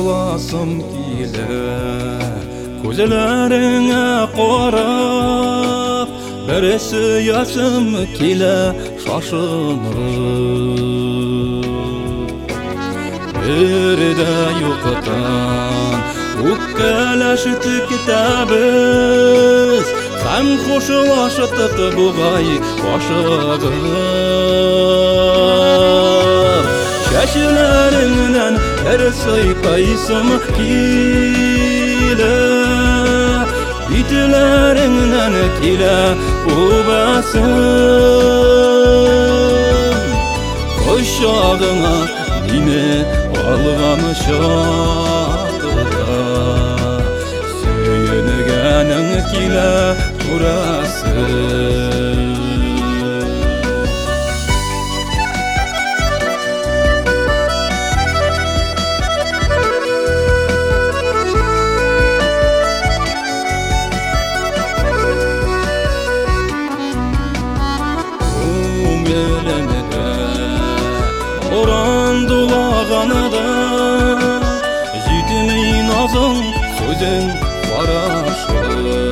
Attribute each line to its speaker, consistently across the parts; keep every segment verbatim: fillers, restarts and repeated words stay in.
Speaker 1: koşulasım kile Gözlerine qarab birisi yaşım kile şaşınır Bir de yo'qdan o'kkalashdik kitamiz ham qo'shilashdik bug'ay qo'shig'im Shashlaringdan bir sayqaysam kila bitlaringdan kila ubasim Qo'shog'ima meni alğan şaqıda Söyüngenin kile burası Oran dolağanada Jitmeyi nazın sözün varaşı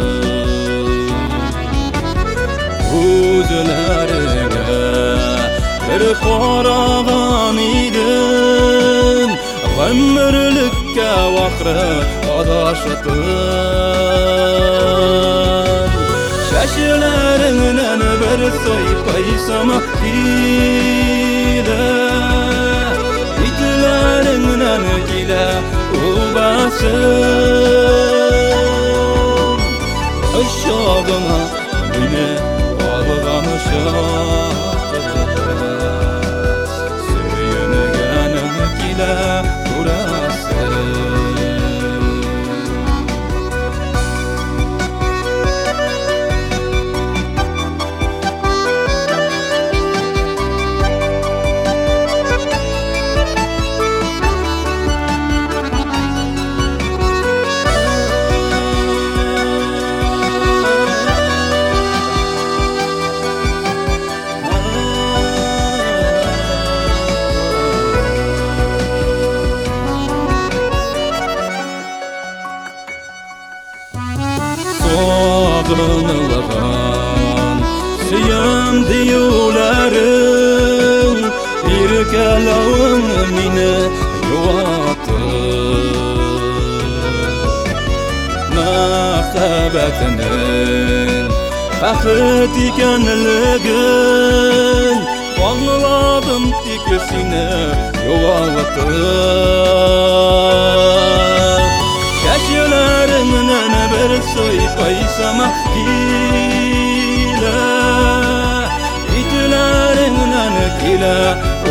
Speaker 1: Gözlerine bir qarağan idim Ömürlükке vaqrı adaşıdım Şaşlarından bir sayqaysam kile Bitlaringdan kile ubasim Qo'shog'ima meni alğan şaqıda Söyüngenin kile burası Sağınılgan Siyam diyulerim Bir kelavın mine yuvatır Nakabetinin Bakıt ikenligin Bağladım tikisine yuvatır Şaşlarımdan bir sayqaysam kile Bitlaringdan kile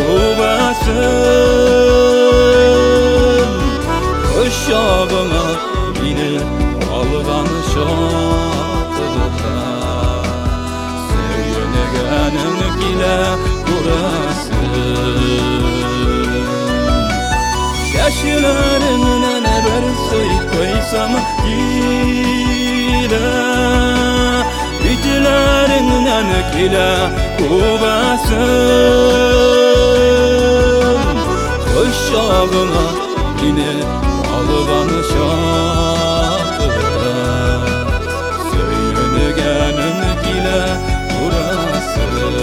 Speaker 1: ubasim Qo'shog'ima meni alğan şaqıda Söyüngenin kile burası Şaşlarımdan bir sayqaysam kile Bitlaringdan kile ubasim Qo'shog'ima meni alğan şaqıda Söyüngenin kile burası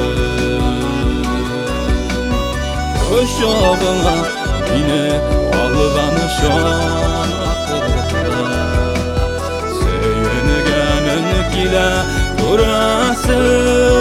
Speaker 1: Qo'shog'ima meni alğan şaqıda Söyüngenin kile burası